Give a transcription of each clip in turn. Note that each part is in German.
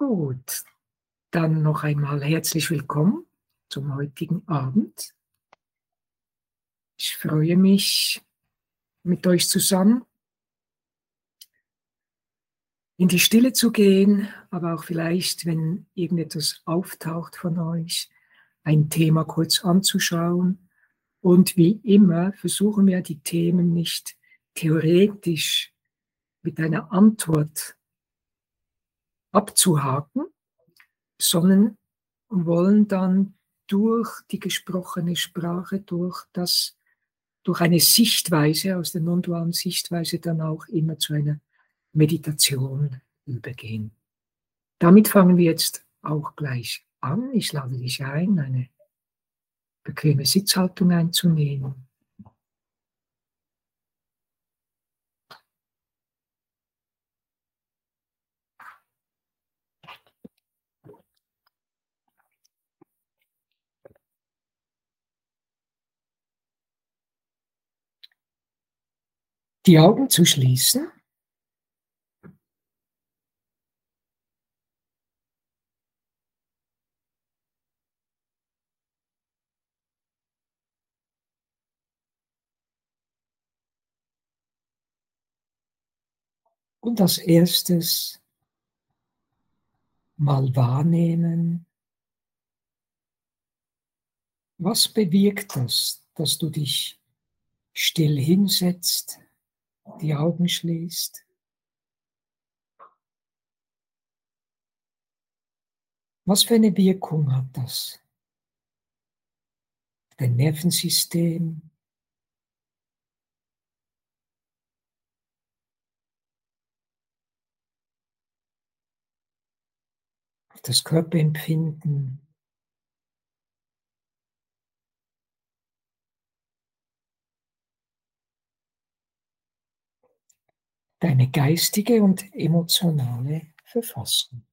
Gut, dann noch einmal herzlich willkommen zum heutigen Abend. Ich freue mich, mit euch zusammen in die Stille zu gehen, aber auch vielleicht, wenn irgendetwas auftaucht von euch, ein Thema kurz anzuschauen. Und wie immer versuchen wir die Themen nicht theoretisch mit einer Antwort abzuhaken, sondern wollen dann durch die gesprochene Sprache, durch eine Sichtweise, aus der non-dualen Sichtweise, dann auch immer zu einer Meditation übergehen. Damit fangen wir jetzt auch gleich an. Ich lade dich ein, eine bequeme Sitzhaltung einzunehmen. Die Augen zu schließen. Und als erstes mal wahrnehmen, was bewirkt das, dass du dich still hinsetzt, die Augen schließt? Was für eine Wirkung hat das? Dein Nervensystem, auf das Körperempfinden, deine geistige und emotionale Verfassung.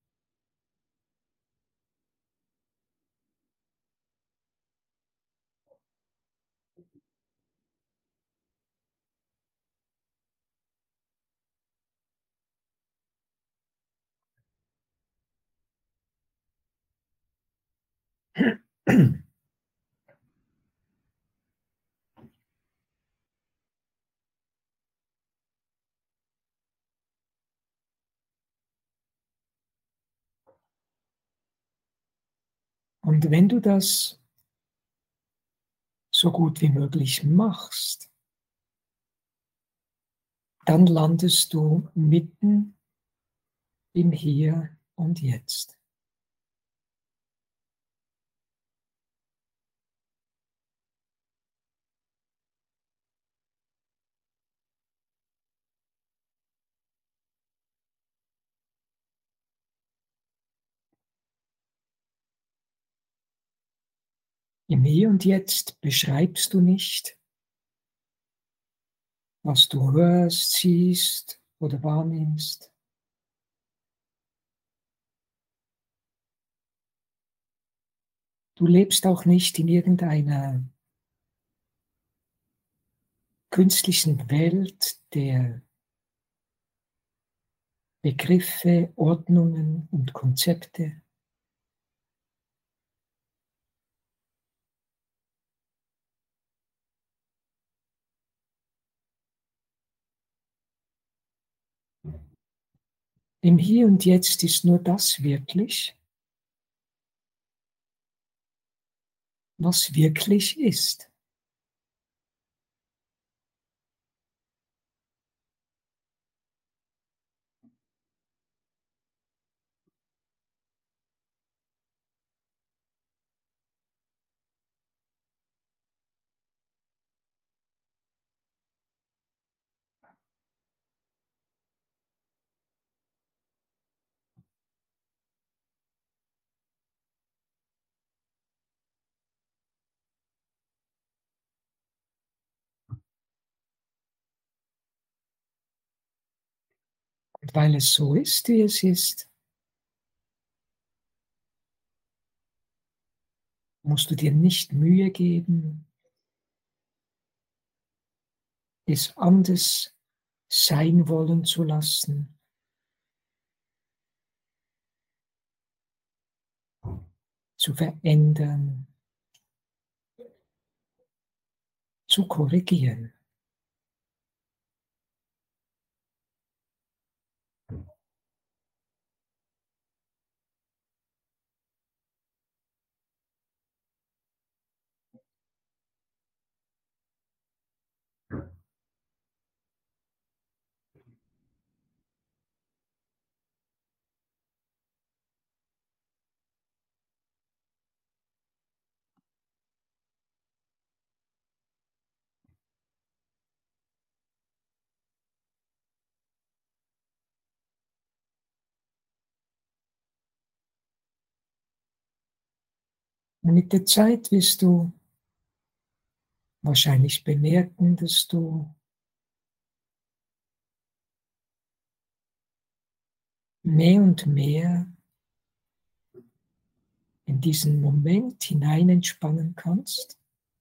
Und wenn du das so gut wie möglich machst, dann landest du mitten im Hier und Jetzt. Im Hier und Jetzt beschreibst du nicht, was du hörst, siehst oder wahrnimmst. Du lebst auch nicht in irgendeiner künstlichen Welt der Begriffe, Ordnungen und Konzepte. Im Hier und Jetzt ist nur das wirklich, was wirklich ist. Und weil es so ist, wie es ist, musst du dir nicht Mühe geben, es anders sein wollen zu lassen. zu verändern, zu korrigieren. Und mit der Zeit wirst du wahrscheinlich bemerken, dass du mehr und mehr in diesen Moment hinein entspannen kannst.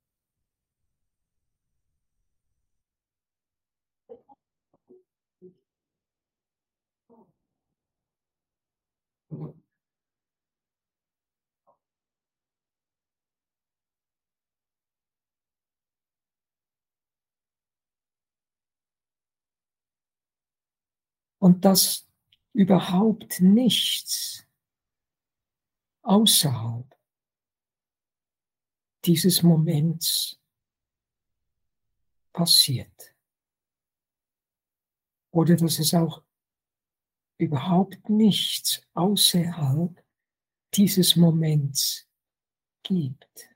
Und dass überhaupt nichts außerhalb dieses Moments passiert. Oder dass es auch überhaupt nichts außerhalb dieses Moments gibt.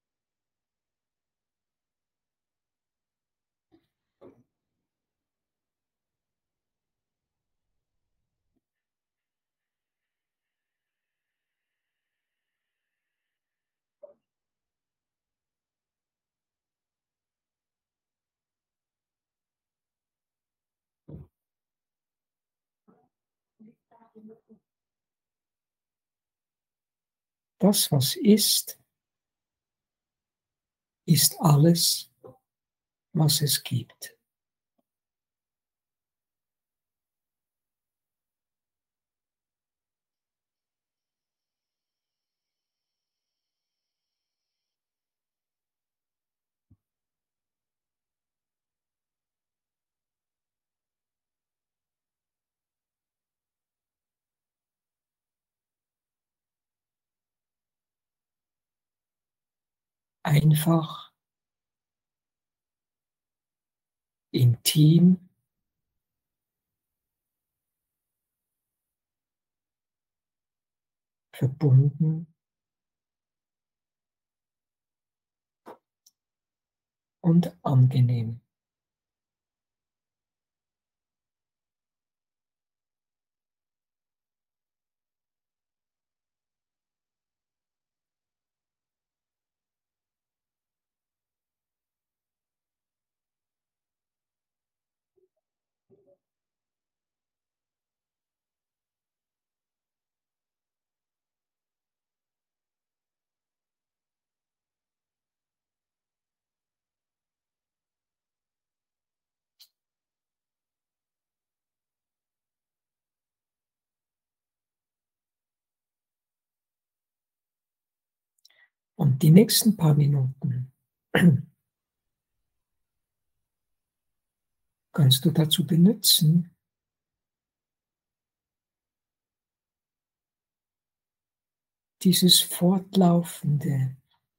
Das, was ist alles, was es gibt. Einfach, intim, verbunden und angenehm. Und die nächsten paar Minuten kannst du dazu benutzen, dieses fortlaufende,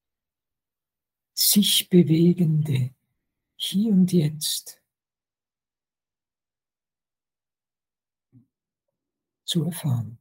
sich bewegende Hier und Jetzt zu erfahren.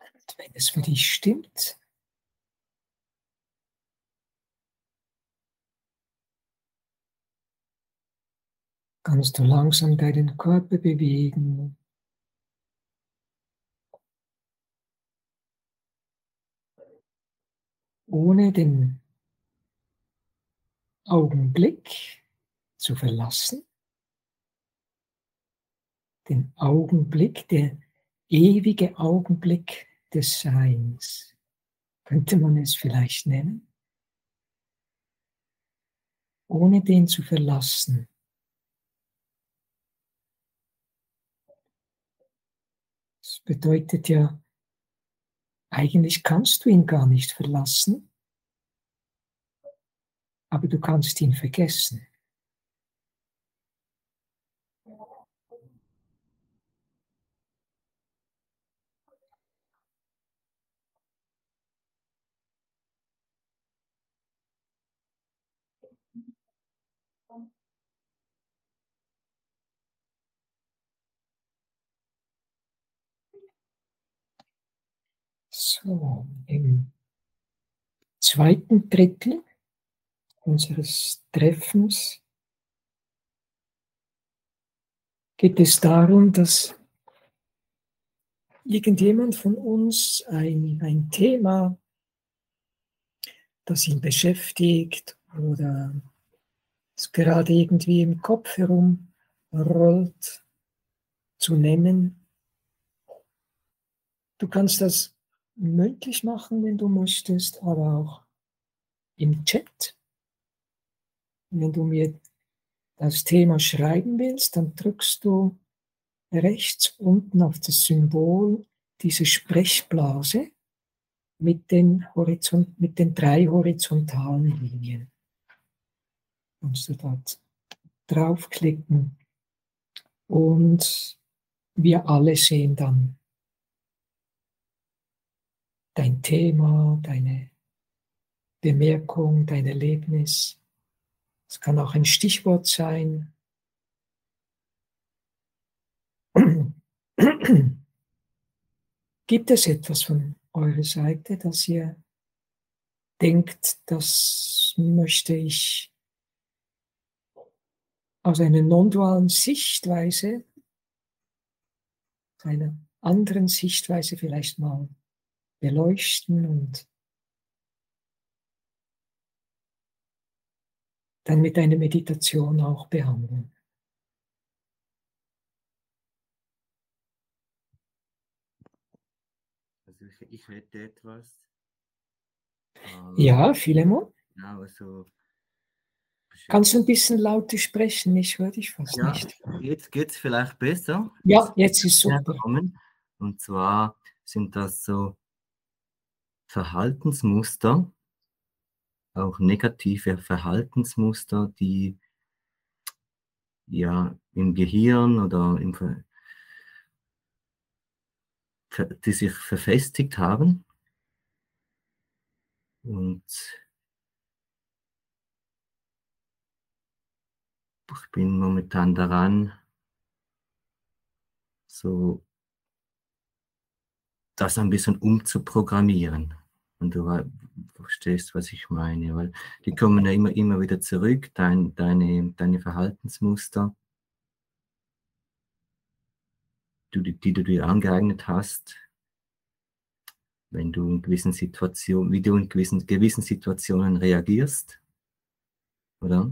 Wenn es für dich stimmt, kannst du langsam deinen Körper bewegen. Ohne den Augenblick zu verlassen. Den Augenblick, der ewige Augenblick des Seins, könnte man es vielleicht nennen, ohne den zu verlassen. Das bedeutet ja, eigentlich kannst du ihn gar nicht verlassen, aber du kannst ihn vergessen. So, im zweiten Drittel unseres Treffens geht es darum, dass irgendjemand von uns ein Thema, das ihn beschäftigt oder es gerade irgendwie im Kopf herumrollt, zu nennen. Du kannst das mündlich machen, wenn du möchtest, aber auch im Chat. Wenn du mir das Thema schreiben willst, dann drückst du rechts unten auf das Symbol diese Sprechblase mit den 3 horizontalen Linien. Kannst du dort draufklicken und wir alle sehen dann dein Thema, deine Bemerkung, dein Erlebnis. Es kann auch ein Stichwort sein. Gibt es etwas von eurer Seite, das ihr denkt, das möchte ich aus einer non-dualen Sichtweise, einer anderen Sichtweise vielleicht mal beleuchten und dann mit einer Meditation auch behandeln? Also ich hätte etwas. Ja, Philemon? Ja, also Kannst du ein bisschen lauter sprechen? Ich höre dich fast ja, nicht. jetzt geht es vielleicht besser. Ja, jetzt ist super. Und zwar sind das so Verhaltensmuster, auch negative Verhaltensmuster, die ja im Gehirn oder die sich verfestigt haben. Und ich bin momentan daran, so das ein bisschen umzuprogrammieren. Und du verstehst, was ich meine, weil die kommen ja immer wieder zurück, deine Verhaltensmuster, die du dir angeeignet hast, wenn du in gewissen Situationen, wie du in gewissen Situationen reagierst, oder?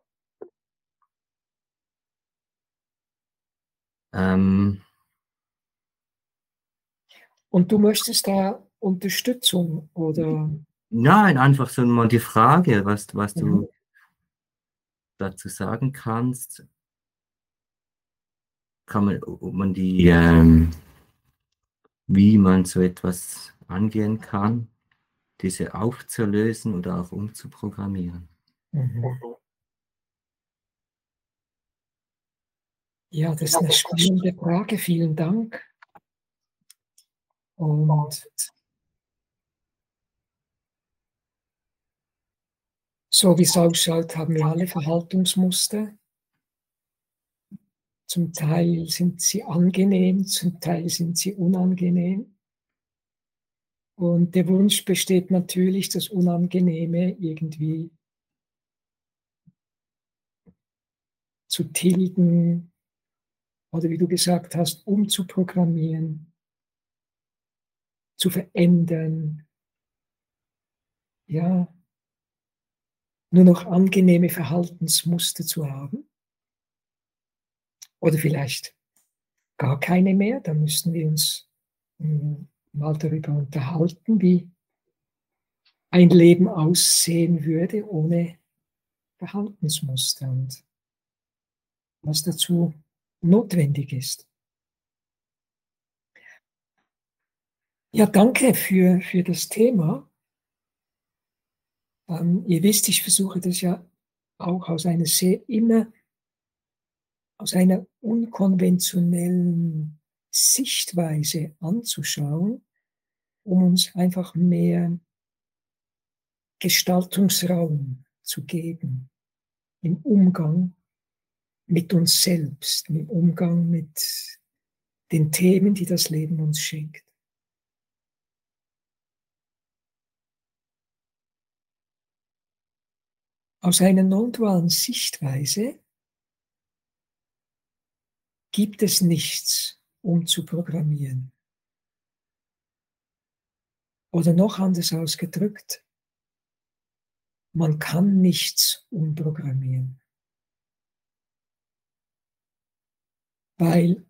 Und du möchtest da Unterstützung oder? Nein, einfach so mal die Frage, was Mhm. du dazu sagen kannst. Ob man wie man so etwas angehen kann, diese aufzulösen oder auch umzuprogrammieren. Mhm. Ja, das ist eine spannende Frage. Vielen Dank. Und so wie es ausschaut, haben wir alle Verhaltensmuster. Zum Teil sind sie angenehm, zum Teil sind sie unangenehm. Und der Wunsch besteht natürlich, das Unangenehme irgendwie zu tilgen oder wie du gesagt hast, umzuprogrammieren, zu verändern, ja, nur noch angenehme Verhaltensmuster zu haben oder vielleicht gar keine mehr. Da müssten wir uns mal darüber unterhalten, wie ein Leben aussehen würde ohne Verhaltensmuster und was dazu notwendig ist. Ja, danke für das Thema. Ihr wisst, ich versuche das ja auch immer aus einer unkonventionellen Sichtweise anzuschauen, um uns einfach mehr Gestaltungsraum zu geben im Umgang mit uns selbst, im Umgang mit den Themen, die das Leben uns schenkt. Aus einer non-dualen Sichtweise gibt es nichts, um zu programmieren. Oder noch anders ausgedrückt, man kann nichts umprogrammieren. Weil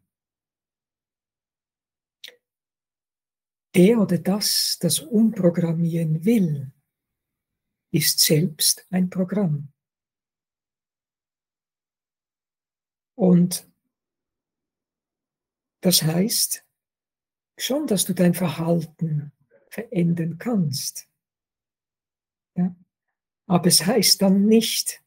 der oder das umprogrammieren will, ist selbst ein Programm. Und das heißt schon, dass du dein Verhalten verändern kannst. Ja? Aber es heißt dann nicht,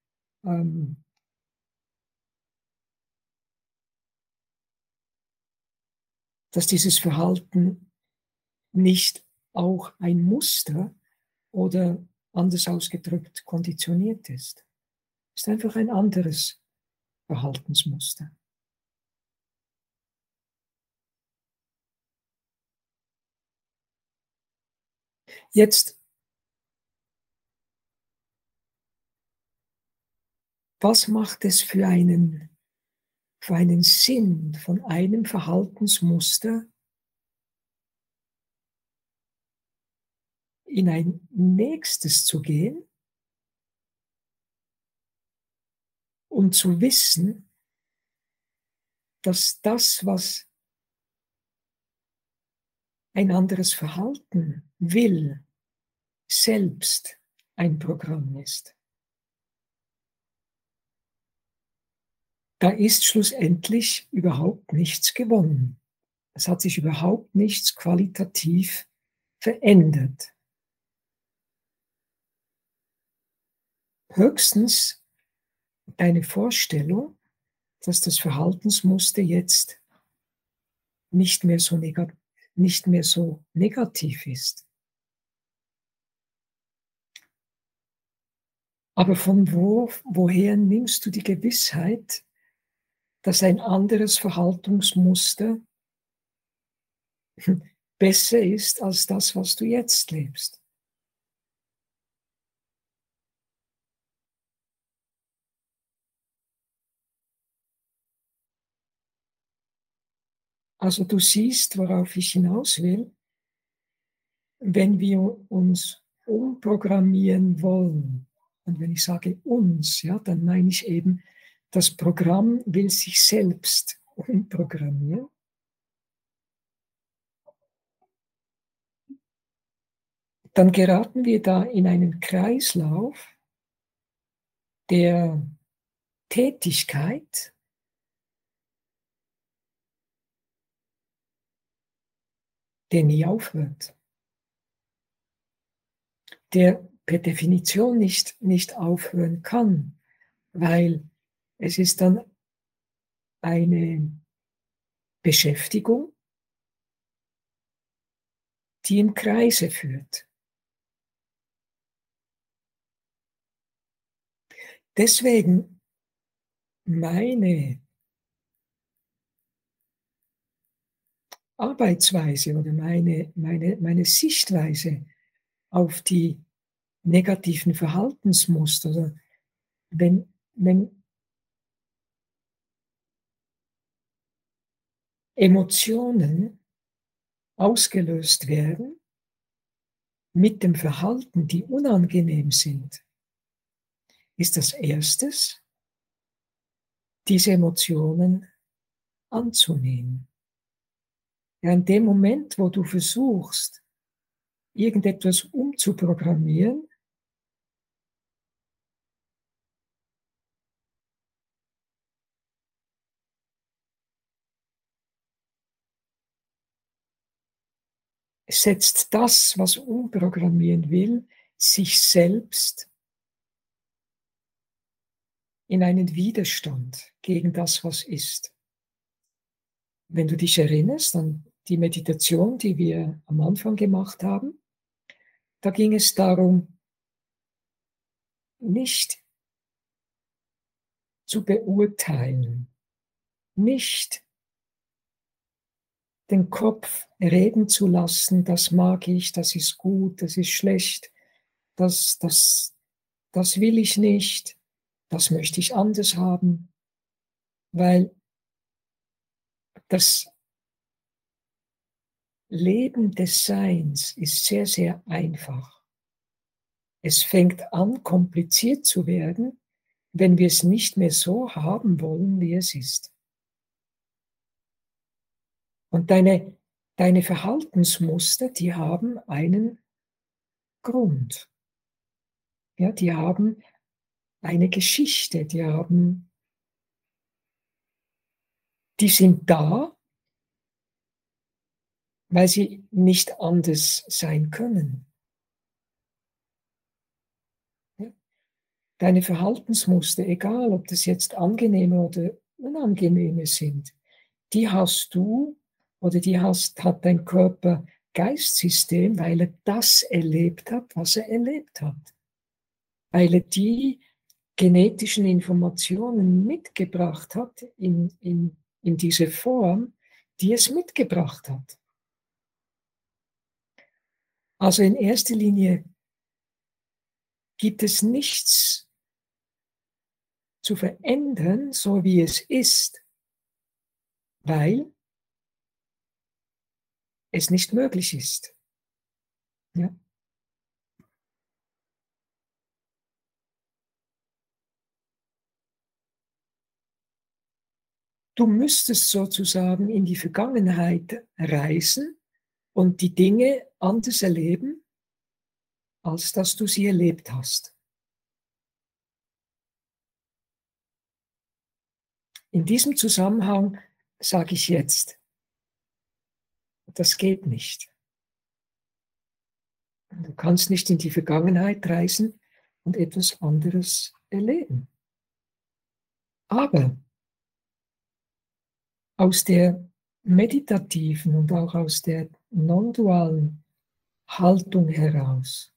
dass dieses Verhalten nicht auch ein Muster oder anders ausgedrückt konditioniert ist. Es ist einfach ein anderes Verhaltensmuster. Jetzt, was macht es für einen Sinn, von einem Verhaltensmuster in ein nächstes zu gehen und zu wissen, dass das, was ein anderes Verhalten will, selbst ein Programm ist. Da ist schlussendlich überhaupt nichts gewonnen. Es hat sich überhaupt nichts qualitativ verändert. Höchstens eine Vorstellung, dass das Verhaltensmuster jetzt nicht mehr so negativ ist. Aber von woher nimmst du die Gewissheit, dass ein anderes Verhaltensmuster besser ist als das, was du jetzt lebst? Also du siehst, worauf ich hinaus will, wenn wir uns umprogrammieren wollen, und wenn ich sage uns, ja, dann meine ich eben, das Programm will sich selbst umprogrammieren. Dann geraten wir da in einen Kreislauf der Tätigkeit, der nie aufhört, der per Definition nicht aufhören kann, weil es ist dann eine Beschäftigung, die im Kreise führt. Deswegen meine Arbeitsweise oder meine Sichtweise auf die negativen Verhaltensmuster, also wenn Emotionen ausgelöst werden mit dem Verhalten, die unangenehm sind, ist das Erstes, diese Emotionen anzunehmen. Ja, in dem Moment, wo du versuchst, irgendetwas umzuprogrammieren, setzt das, was umprogrammieren will, sich selbst in einen Widerstand gegen das, was ist. Wenn du dich erinnerst an die Meditation, die wir am Anfang gemacht haben, da ging es darum, nicht zu beurteilen, nicht den Kopf reden zu lassen, das mag ich, das ist gut, das ist schlecht, das will ich nicht, das möchte ich anders haben, weil das Leben des Seins ist sehr, sehr einfach. Es fängt an, kompliziert zu werden, wenn wir es nicht mehr so haben wollen, wie es ist. Und deine Verhaltensmuster, die haben einen Grund. Ja, die haben eine Geschichte, die sind da, weil sie nicht anders sein können. Ja? Deine Verhaltensmuster, egal ob das jetzt angenehme oder unangenehme sind, die hast du oder hat dein Körper-Geist-System, weil er das erlebt hat, was er erlebt hat. Weil er die genetischen Informationen mitgebracht hat in diese Form, die es mitgebracht hat. Also in erster Linie gibt es nichts zu verändern, so wie es ist, weil es nicht möglich ist. Ja? Du müsstest sozusagen in die Vergangenheit reisen und die Dinge anders erleben, als dass du sie erlebt hast. In diesem Zusammenhang sage ich jetzt, das geht nicht. Du kannst nicht in die Vergangenheit reisen und etwas anderes erleben. Aber aus der meditativen und auch aus der non-dualen Haltung heraus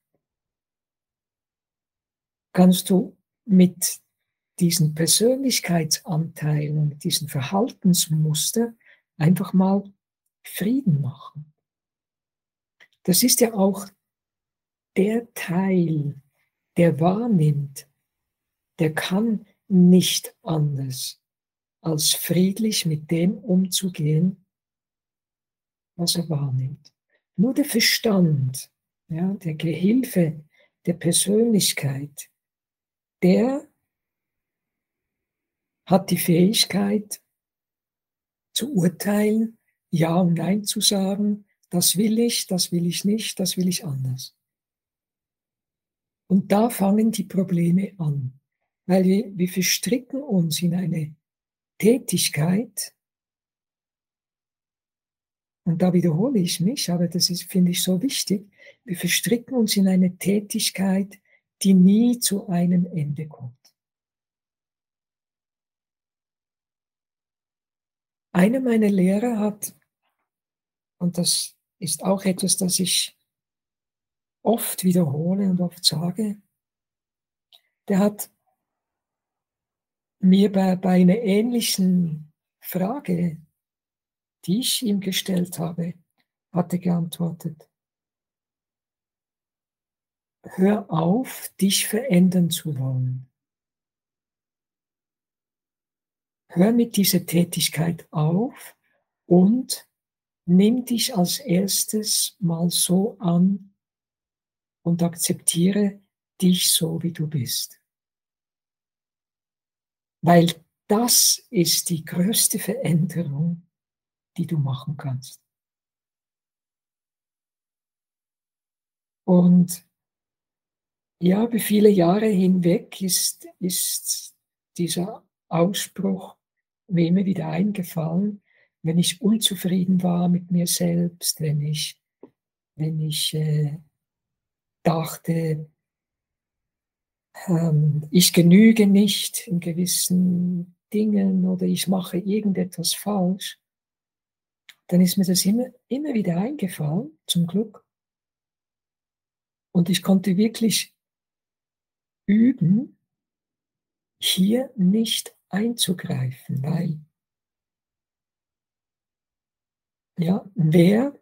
kannst du mit diesen Persönlichkeitsanteilen und diesen Verhaltensmuster einfach mal Frieden machen. Das ist ja auch der Teil, der wahrnimmt, der kann nicht anders, als friedlich mit dem umzugehen, was er wahrnimmt. Nur der Verstand, ja, der Gehilfe der Persönlichkeit, der hat die Fähigkeit zu urteilen, Ja und Nein zu sagen, das will ich nicht, das will ich anders. Und da fangen die Probleme an, weil wir verstricken uns in eine Tätigkeit, und da wiederhole ich mich, aber das ist, finde ich, so wichtig, wir verstricken uns in eine Tätigkeit, die nie zu einem Ende kommt. Einer meiner Lehrer hat, und das ist auch etwas, das ich oft wiederhole und oft sage, der hat mir bei einer ähnlichen Frage, die ich ihm gestellt habe, hat er geantwortet: Hör auf, dich verändern zu wollen. Hör mit dieser Tätigkeit auf und nimm dich als erstes mal so an und akzeptiere dich so, wie du bist. Weil das ist die größte Veränderung, die du machen kannst. Und ja, über viele Jahre hinweg ist dieser Ausspruch mir immer wieder eingefallen, wenn ich unzufrieden war mit mir selbst, wenn ich dachte, ich genüge nicht in gewissen Dingen oder ich mache irgendetwas falsch, dann ist mir das immer wieder eingefallen, zum Glück. Und ich konnte wirklich üben, hier nicht einzugreifen, weil, ja, wer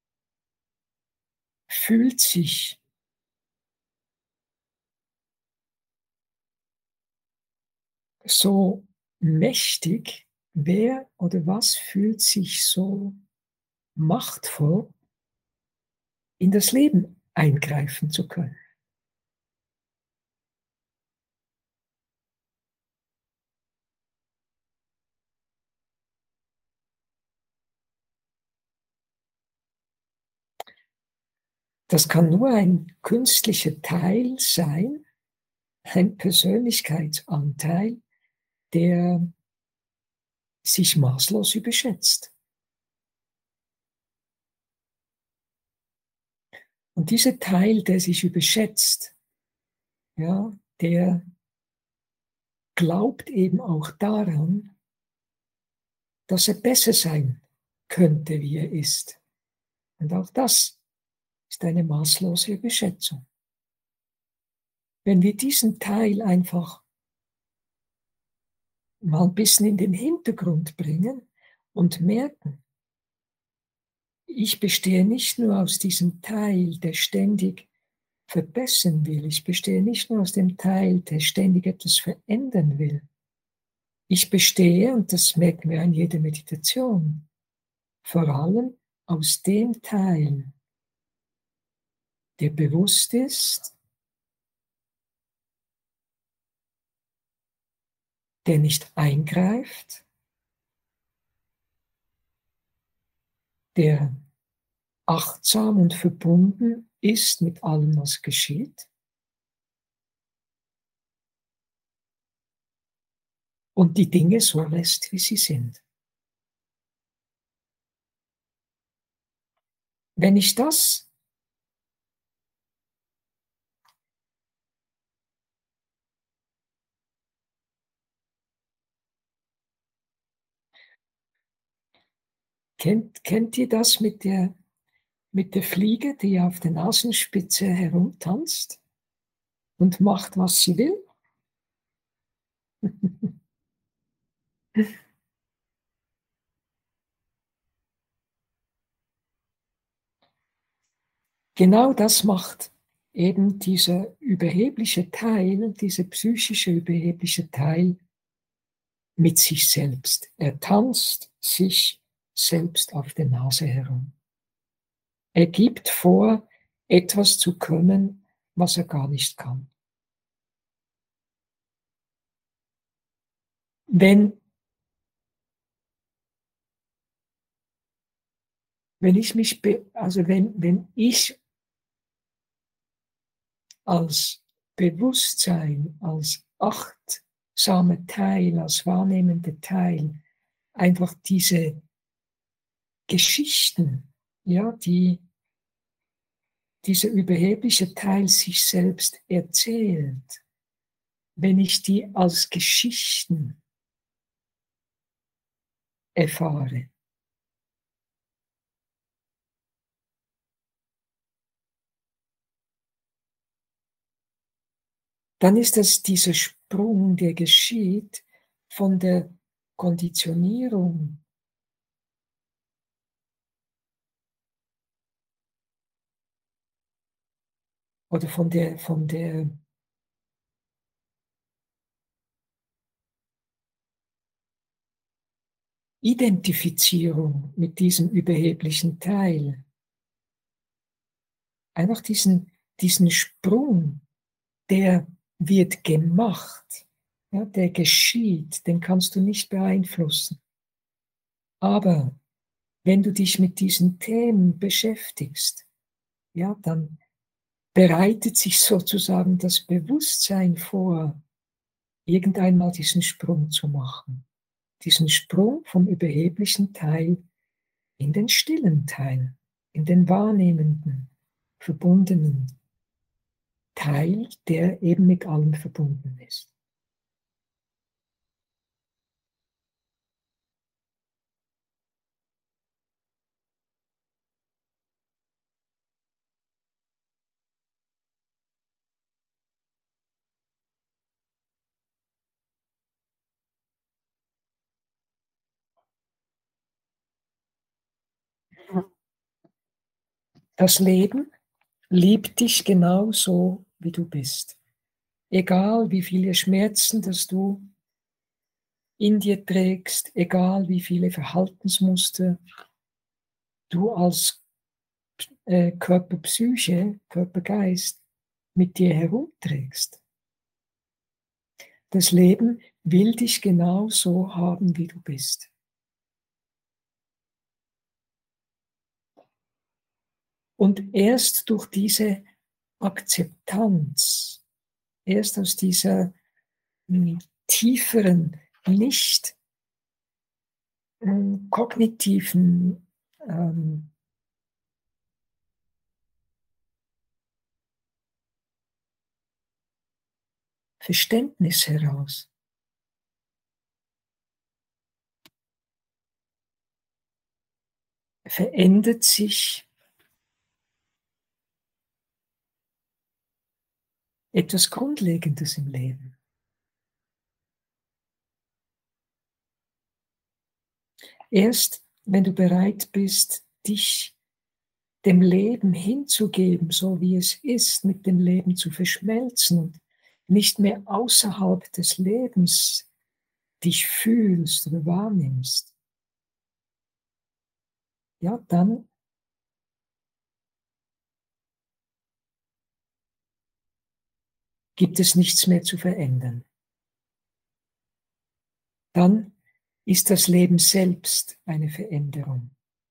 fühlt sich so mächtig, wer oder was fühlt sich so machtvoll, in das Leben eingreifen zu können? Das kann nur ein künstlicher Teil sein, ein Persönlichkeitsanteil, der sich maßlos überschätzt. Und dieser Teil, der sich überschätzt, ja, der glaubt eben auch daran, dass er besser sein könnte, wie er ist. Und auch das ist eine maßlose Überschätzung. Wenn wir diesen Teil einfach mal ein bisschen in den Hintergrund bringen und merken, ich bestehe nicht nur aus diesem Teil, der ständig verbessern will. Ich bestehe nicht nur aus dem Teil, der ständig etwas verändern will. Ich bestehe, und das merken wir in jeder Meditation, vor allem aus dem Teil, der bewusst ist, der nicht eingreift, der achtsam und verbunden ist mit allem, was geschieht, und die Dinge so lässt, wie sie sind. Wenn ich das kennt ihr das mit der Fliege, die auf der Nasenspitze herumtanzt und macht, was sie will? Genau das macht eben dieser überhebliche Teil, dieser psychische überhebliche Teil mit sich selbst. Er tanzt sich selbst auf der Nase herum. Er gibt vor, etwas zu können, was er gar nicht kann. Wenn ich mich, also wenn ich als Bewusstsein, als achtsamer Teil, als wahrnehmender Teil einfach diese Geschichten, ja, die dieser überhebliche Teil sich selbst erzählt, wenn ich die als Geschichten erfahre, dann ist das dieser Sprung, der geschieht von der Konditionierung oder von der Identifizierung mit diesem überheblichen Teil. Einfach diesen Sprung, der wird gemacht, ja, der geschieht, den kannst du nicht beeinflussen. Aber wenn du dich mit diesen Themen beschäftigst, ja, dann bereitet sich sozusagen das Bewusstsein vor, irgendwann mal diesen Sprung zu machen. Diesen Sprung vom überheblichen Teil in den stillen Teil, in den wahrnehmenden, verbundenen Teil, der eben mit allem verbunden ist. Das Leben liebt dich genauso, wie du bist. Egal wie viele Schmerzen, dass du in dir trägst, egal wie viele Verhaltensmuster du als Körper, Psyche, Körper, Geist mit dir herumträgst. Das Leben will dich genauso haben, wie du bist. Und erst durch diese Akzeptanz, erst aus dieser tieferen, nicht kognitiven Verständnis heraus, verändert sich etwas Grundlegendes im Leben. Erst wenn du bereit bist, dich dem Leben hinzugeben, so wie es ist, mit dem Leben zu verschmelzen und nicht mehr außerhalb des Lebens dich fühlst oder wahrnimmst, ja, dann gibt es nichts mehr zu verändern. Dann ist das Leben selbst eine Veränderung.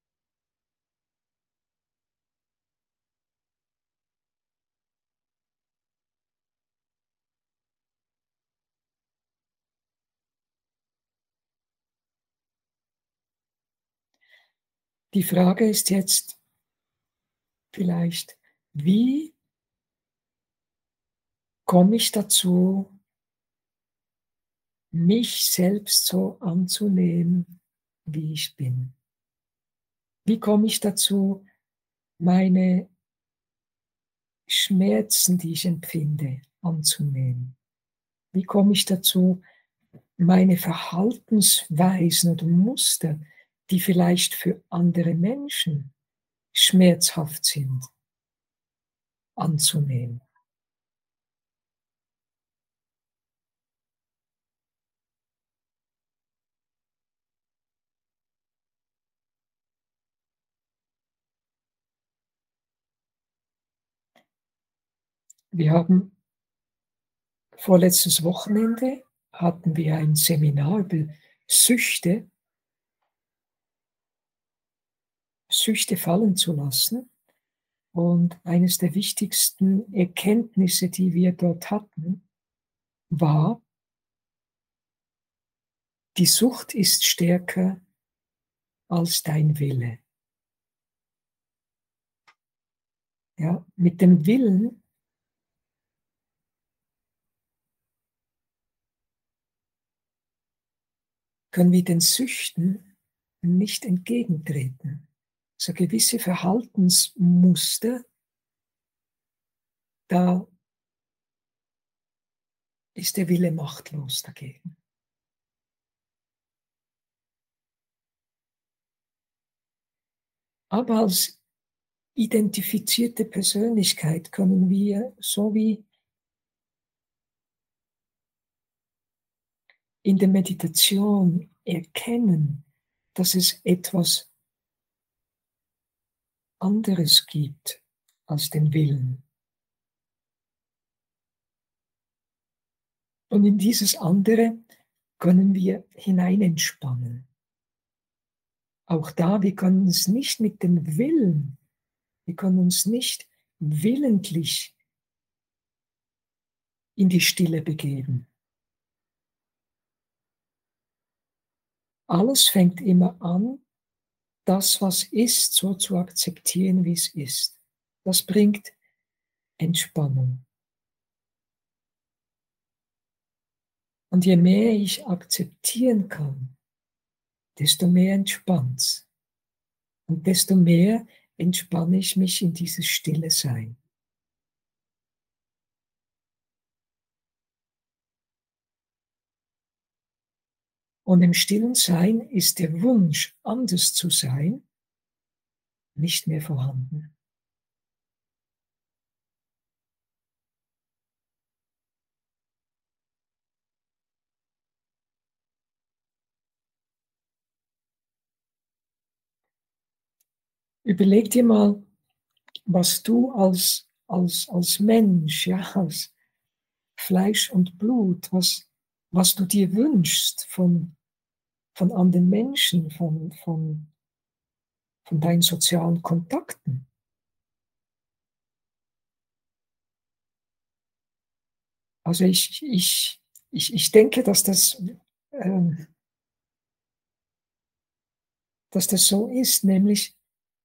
Die Frage ist jetzt vielleicht, wie komme ich dazu, mich selbst so anzunehmen, wie ich bin? Wie komme ich dazu, meine Schmerzen, die ich empfinde, anzunehmen? Wie komme ich dazu, meine Verhaltensweisen oder Muster, die vielleicht für andere Menschen schmerzhaft sind, anzunehmen? Wir haben vorletztes Wochenende hatten wir ein Seminar über Süchte fallen zu lassen. Und eines der wichtigsten Erkenntnisse, die wir dort hatten, war, die Sucht ist stärker als dein Wille. Ja, mit dem Willen können wir den Süchten nicht entgegentreten. So gewisse Verhaltensmuster, da ist der Wille machtlos dagegen. Aber als identifizierte Persönlichkeit können wir so wie in der Meditation erkennen, dass es etwas anderes gibt als den Willen. Und in dieses andere können wir hineinentspannen. Auch da, wir können uns nicht mit dem Willen, wir können uns nicht willentlich in die Stille begeben. Alles fängt immer an, das, was ist, so zu akzeptieren, wie es ist. Das bringt Entspannung. Und je mehr ich akzeptieren kann, desto mehr entspannt's. Und desto mehr entspanne ich mich in dieses stille Sein. Und im stillen Sein ist der Wunsch, anders zu sein, nicht mehr vorhanden. Überleg dir mal, was du als Mensch, ja, als Fleisch und Blut, was du dir wünschst von anderen Menschen, von deinen sozialen Kontakten. Also ich denke, dass das so ist, nämlich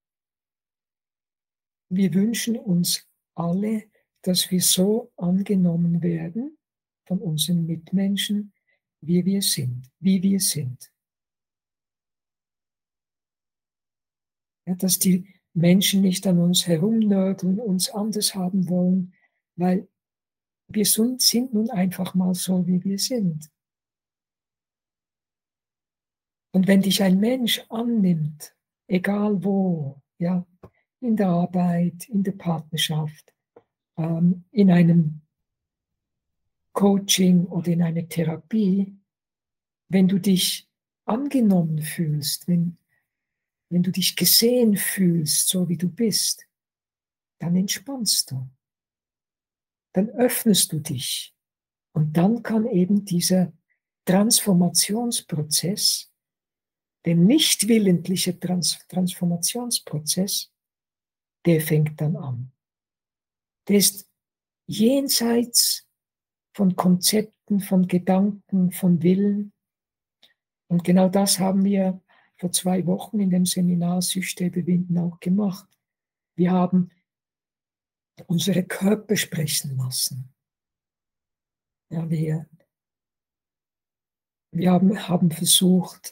wir wünschen uns alle, dass wir so angenommen werden von unseren Mitmenschen, wie wir sind. Ja, dass die Menschen nicht an uns herumnörgeln, uns anders haben wollen, weil wir sind nun einfach mal so, wie wir sind. Und wenn dich ein Mensch annimmt, egal wo, ja, in der Arbeit, in der Partnerschaft, in einem Coaching oder in einer Therapie, wenn du dich angenommen fühlst, wenn du dich gesehen fühlst, so wie du bist, dann entspannst du. Dann öffnest du dich. Und dann kann eben dieser Transformationsprozess, der nicht willentliche Transformationsprozess, der fängt dann an. Der ist jenseits von Konzepten, von Gedanken, von Willen. Und genau das haben wir vor 2 Wochen in dem Seminar Süchte überwinden auch gemacht. Wir haben unsere Körper sprechen lassen. Ja, wir haben versucht,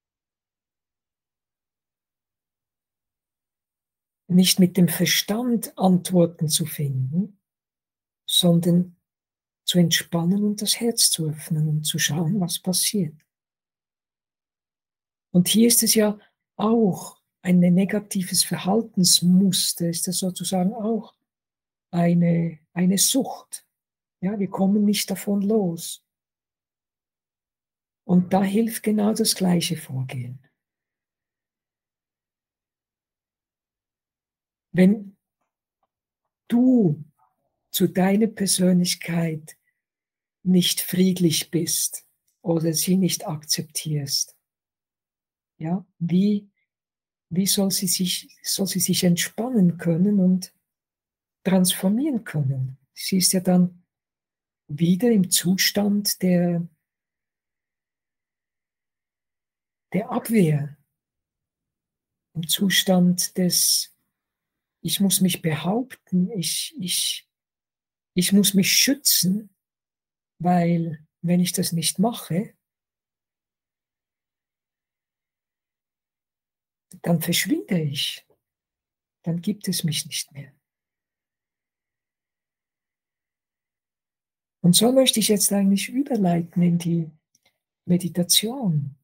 nicht mit dem Verstand Antworten zu finden, sondern zu entspannen und das Herz zu öffnen und zu schauen, was passiert. Und hier ist es ja auch ein negatives Verhaltensmuster, ist das sozusagen auch eine Sucht. Ja, wir kommen nicht davon los. Und da hilft genau das gleiche Vorgehen. Wenn du zu deiner Persönlichkeit nicht friedlich bist oder sie nicht akzeptierst, ja, wie soll sie sich entspannen können und transformieren können? Sie ist ja dann wieder im Zustand der Abwehr, im Zustand des, ich muss mich behaupten, ich muss mich schützen, weil wenn ich das nicht mache, dann verschwinde ich, dann gibt es mich nicht mehr. Und so möchte ich jetzt eigentlich überleiten in die Meditation.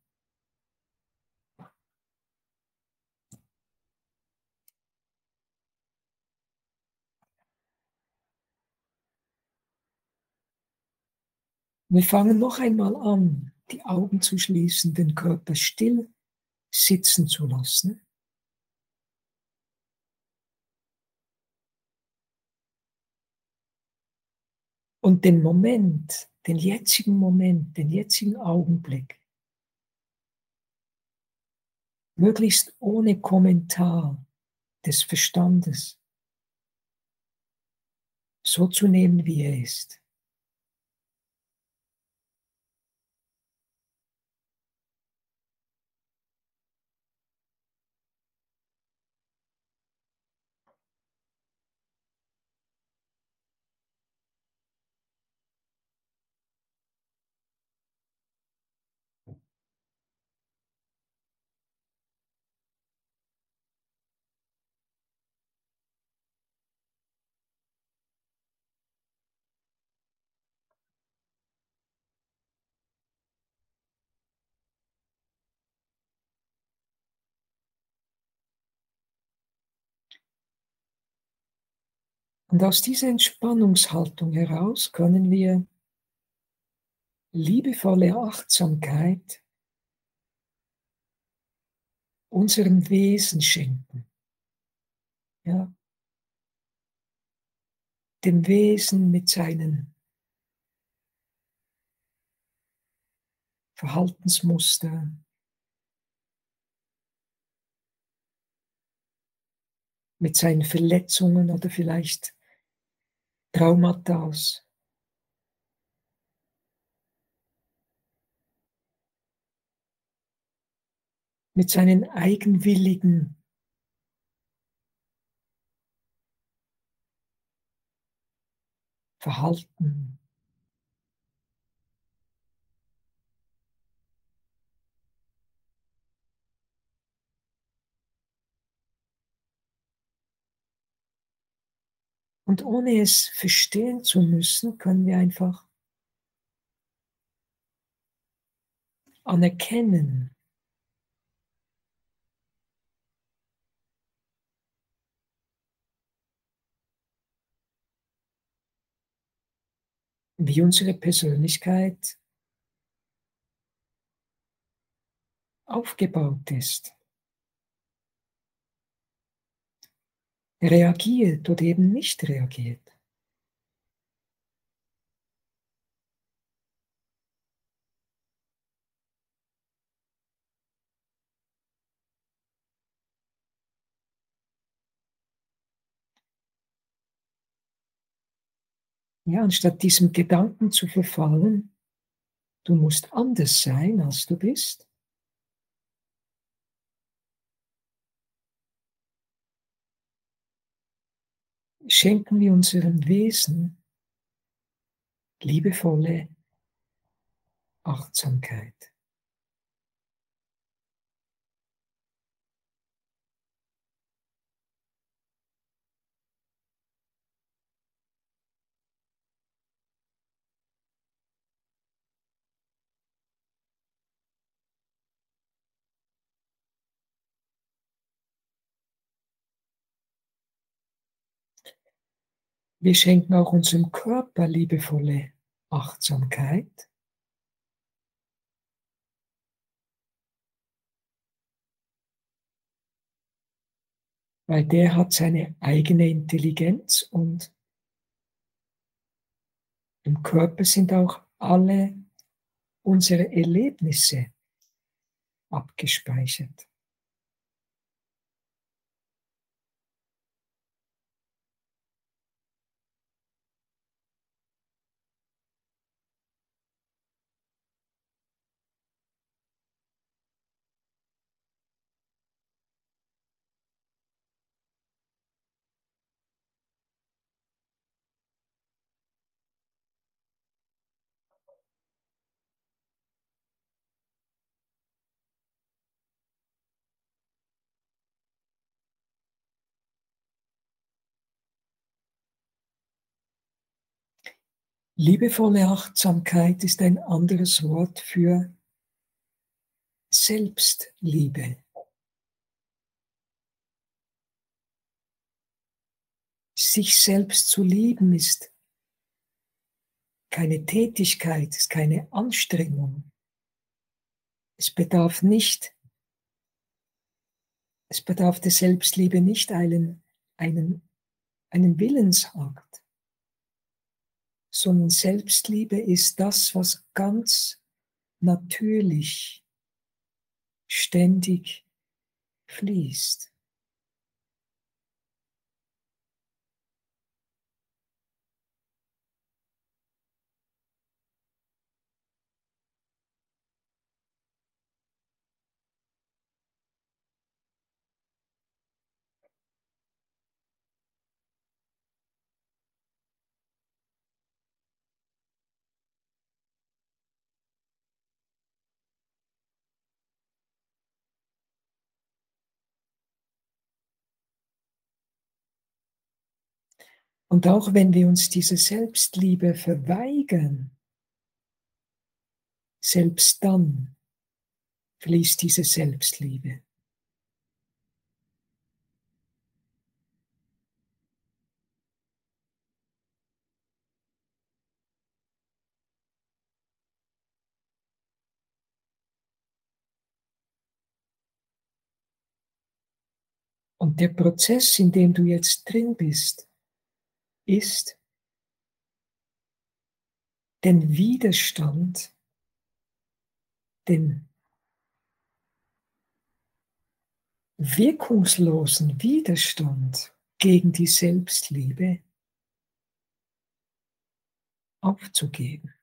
Wir fangen noch einmal an, die Augen zu schließen, den Körper still sitzen zu lassen. Und den Moment, den jetzigen Augenblick, möglichst ohne Kommentar des Verstandes, so zu nehmen, wie er ist. Und aus dieser Entspannungshaltung heraus können wir liebevolle Achtsamkeit unserem Wesen schenken. Ja? Dem Wesen mit seinen Verhaltensmustern, mit seinen Verletzungen oder vielleicht Traumata, mit seinen eigenwilligen Verhalten. Und ohne es verstehen zu müssen, können wir einfach anerkennen, wie unsere Persönlichkeit aufgebaut ist. Reagiert oder eben nicht reagiert. Ja, anstatt diesem Gedanken zu verfallen, du musst anders sein, als du bist, schenken wir unserem Wesen liebevolle Achtsamkeit. Wir schenken auch unserem Körper liebevolle Achtsamkeit, weil der hat seine eigene Intelligenz und im Körper sind auch alle unsere Erlebnisse abgespeichert. Liebevolle Achtsamkeit ist ein anderes Wort für Selbstliebe. Sich selbst zu lieben ist keine Tätigkeit, ist keine Anstrengung. Es bedarf der Selbstliebe nicht einen Willensakt, sondern Selbstliebe ist das, was ganz natürlich, ständig fließt. Und auch wenn wir uns diese Selbstliebe verweigern, selbst dann fließt diese Selbstliebe. Und der Prozess, in dem du jetzt drin bist, ist, den Widerstand, den wirkungslosen Widerstand gegen die Selbstliebe aufzugeben.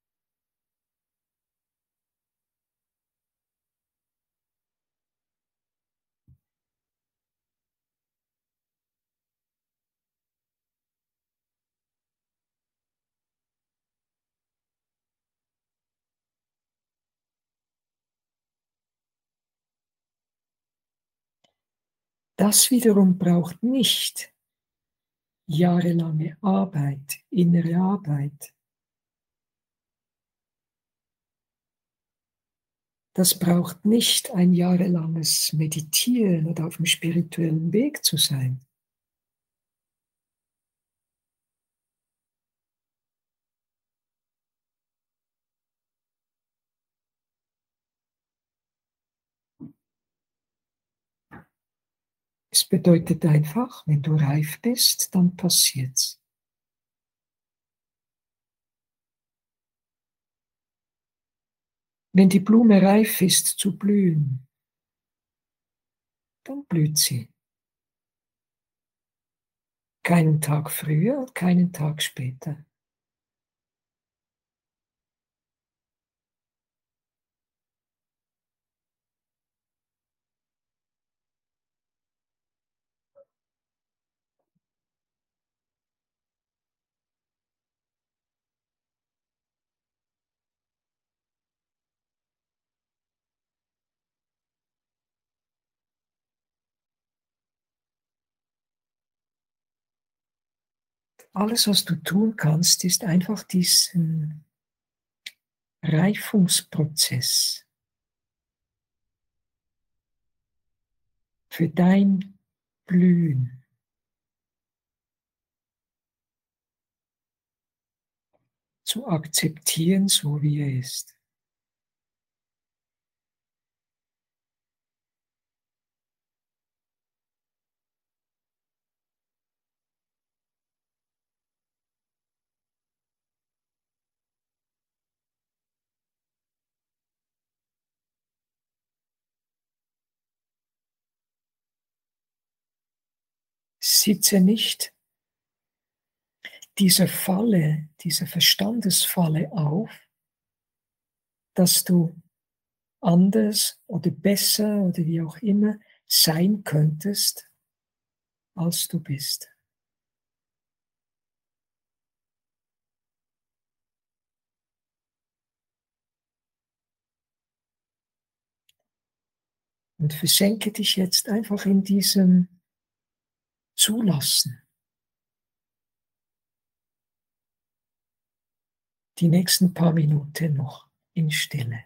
Das wiederum braucht nicht jahrelange Arbeit, innere Arbeit. Das braucht nicht ein jahrelanges Meditieren oder auf dem spirituellen Weg zu sein. Es bedeutet einfach, wenn du reif bist, dann passiert's. Wenn die Blume reif ist zu blühen, dann blüht sie. Keinen Tag früher, keinen Tag später. Alles, was du tun kannst, ist einfach diesen Reifungsprozess für dein Blühen zu akzeptieren, so wie er ist. Sitze nicht dieser Falle, dieser Verstandesfalle auf, dass du anders oder besser oder wie auch immer sein könntest, als du bist. Und versenke dich jetzt einfach in diesem Zulassen. Die nächsten paar Minuten noch in Stille.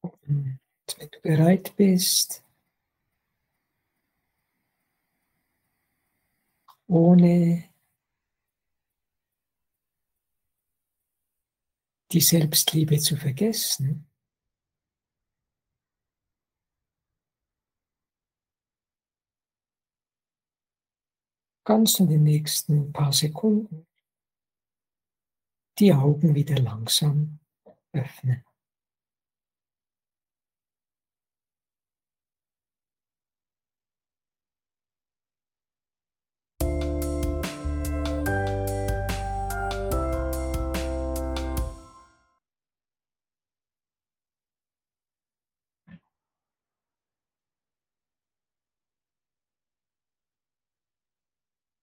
Und wenn du bereit bist, ohne die Selbstliebe zu vergessen, kannst du in den nächsten paar Sekunden die Augen wieder langsam öffnen.